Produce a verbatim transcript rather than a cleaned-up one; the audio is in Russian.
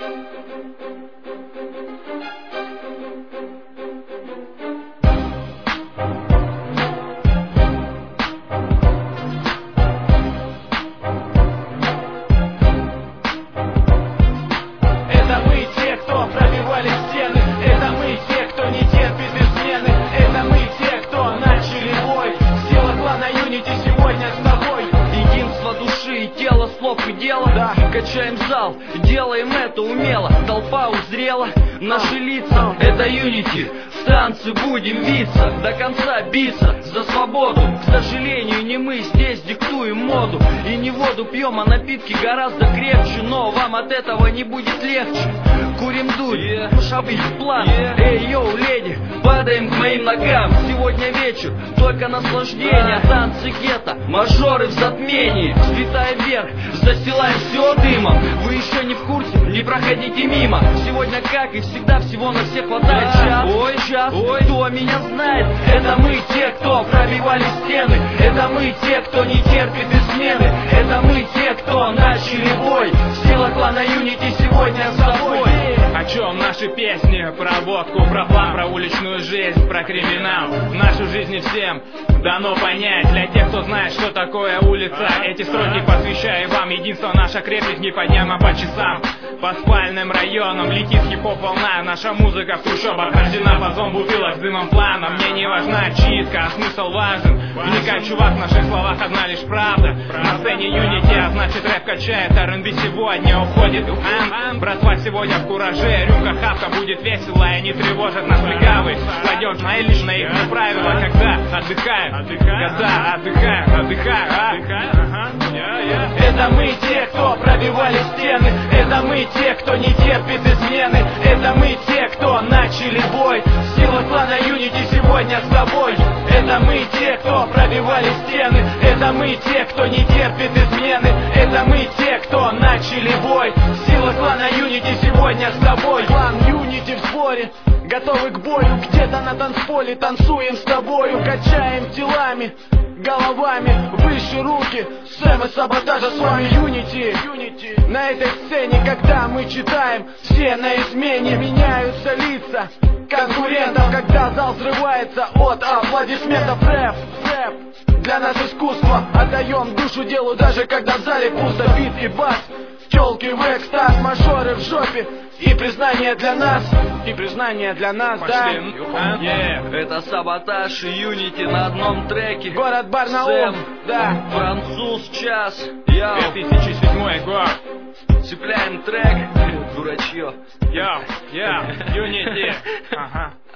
Да. Качаем зал, делаем это умело. Толпа узрела наши лица. Это Unity, в танце будем биться, до конца биться за свободу. К сожалению, не мы здесь диктуем моду. И не воду пьем, а напитки гораздо крепче. Но вам от этого не будет легче. Курим дурь, yeah. Шабы в план, yeah. Эй, йоу, леди, падаем к моим ногам. Сегодня вечер, только наслаждение. Танцы гетто, мажоры в затмении. Взлетая вверх, застилаем все дымом. Вы еще не в курсе, не проходите мимо. Сегодня, как и всегда, всего на всех хватает. Час, ой, час, ой, кто меня знает? Это мы те, кто пробивали стены. Это мы те, кто не терпит измены. Это мы те, кто начали бой. Сила клана Unity сегодня с тобой. О чем наши песни? Про водку, про план, про уличную жизнь, про криминал. Нашу жизнь не всем дано понять. Для тех, кто знает, что такое улица, эти строки посвящаю вам. Единство наша крепнет не по дням, а по часам. По спальным районам летит хип-хоп волна. Наша музыка в трущобах рождена по зомбутылок с дымом плана. Мне не важна читка, а смысл важен. Вникай, чувак, в наших словах одна лишь правда. На сцене Unity, а значит рэп качает. ар энд би сегодня уходит в ан. Братва сегодня в кураже. Рюмка хавка будет весело и не тревожит нас плегавый. Пойдем на личные их правила, когда отдыхаем, когда отдыхаем, отдыхаем, отдыхаем. Это мы те, кто пробивали стены. Это мы те, кто не терпит измены. Это мы те, кто начали бой. Сила клана Unity сегодня с тобой. Это мы те, кто пробивали стены. Это мы те, кто не терпит измены. Это мы те, кто начали бой. Сила клана Unity сегодня с тобой. Клан Unity в сборе, готовы к бою. Где-то на танцполе танцуем с тобою. Качаем телами, головами, выше руки. Сэм и Саботажа с вами Unity. Unity. На этой сцене, когда мы читаем, все на измене. Меняются лица конкурентов, когда зал взрывается от аплодисментов. Рэп, рэп, для нас искусство. Отдаем душу делу, даже когда в зале пусто. Бит и бас, тёлки в экстаз, мажоры в жопе. И признание для нас, и признание для нас, пошли, да. Yeah. Это Саботаж и Unity на одном треке. Город Барнаул, да. Француз, час, йоу. две тысячи седьмой год. Цепляем трек, дурачье. Йоу, йоу, Unity. Ага.